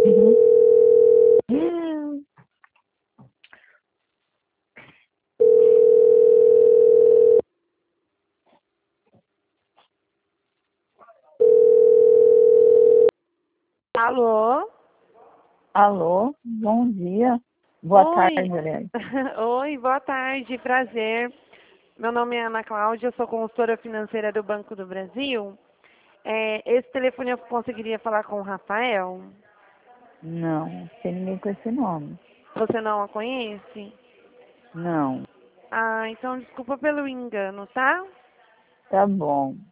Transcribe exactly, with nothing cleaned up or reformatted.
Uhum. Hum. Alô? Alô, bom dia. Boa Oi. tarde, aliás. Oi, boa tarde, prazer. Meu nome é Ana Cláudia, eu sou consultora financeira do Banco do Brasil. É, esse telefone eu conseguiria falar com o Rafael? Não, tem ninguém com esse nome. Você não a conhece? Não, Ah, então desculpa pelo engano, tá? tá bom.